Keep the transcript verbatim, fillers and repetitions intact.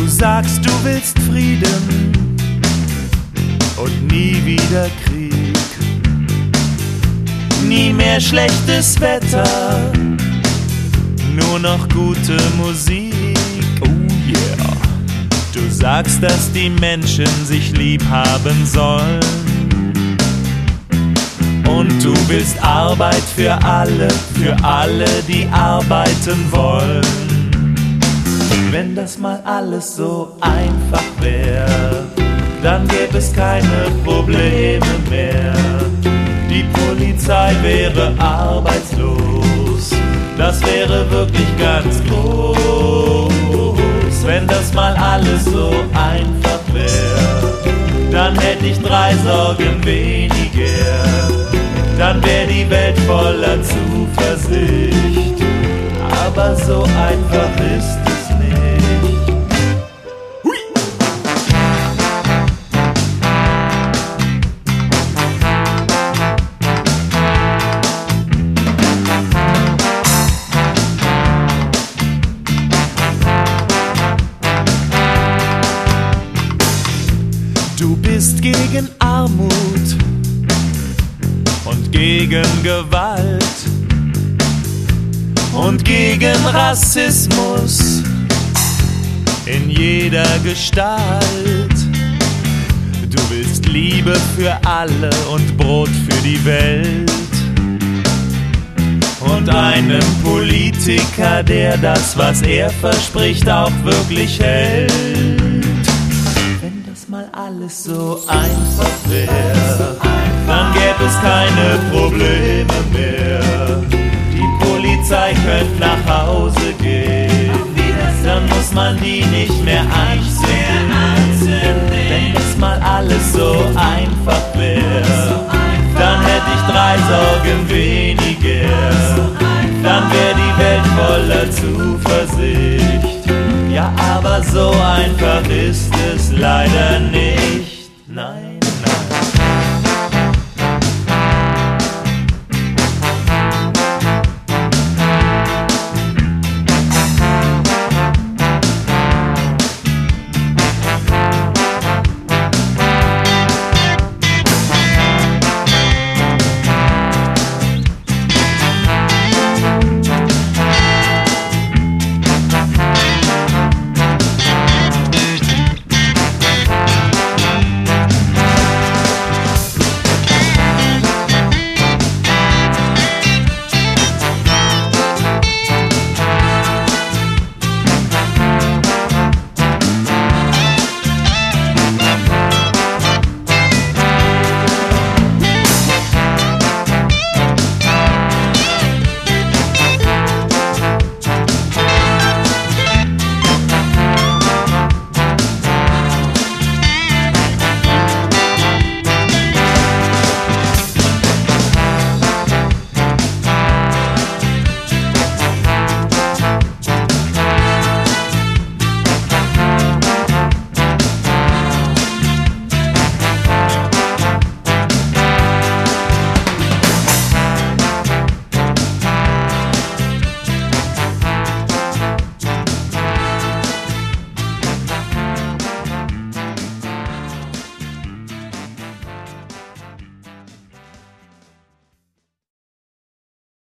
Du sagst, du willst Frieden und nie wieder Krieg, nie mehr schlechtes Wetter, nur noch gute Musik. Oh yeah. Du sagst, dass die Menschen sich lieb haben sollen und du willst Arbeit für alle, für alle, die arbeiten wollen. Wenn das mal alles so einfach wäre, dann gäbe es keine Probleme mehr. Die Polizei wäre arbeitslos, das wäre wirklich ganz groß. Wenn das mal alles so einfach wäre, dann hätte ich drei Sorgen weniger. Dann wäre die Welt voller Zuversicht, aber so einfach ist es nicht. Hui. Du bist gegen Armut und gegen Gewalt und gegen Rassismus in jeder Gestalt. Du willst Liebe für alle und Brot für die Welt und einen Politiker, der das, was er verspricht, auch wirklich hält. Wenn das mal alles so einfach wäre, dann gäbe es keine Probleme mehr. Die Polizei könnte nach Hause gehen, dann muss man die nicht mehr einzählen. Wenn das mal alles so einfach wäre, dann hätte ich drei Sorgen weniger. Dann wäre die Welt voller Zuversicht. Ja, aber so einfach ist es leider nicht. Nein.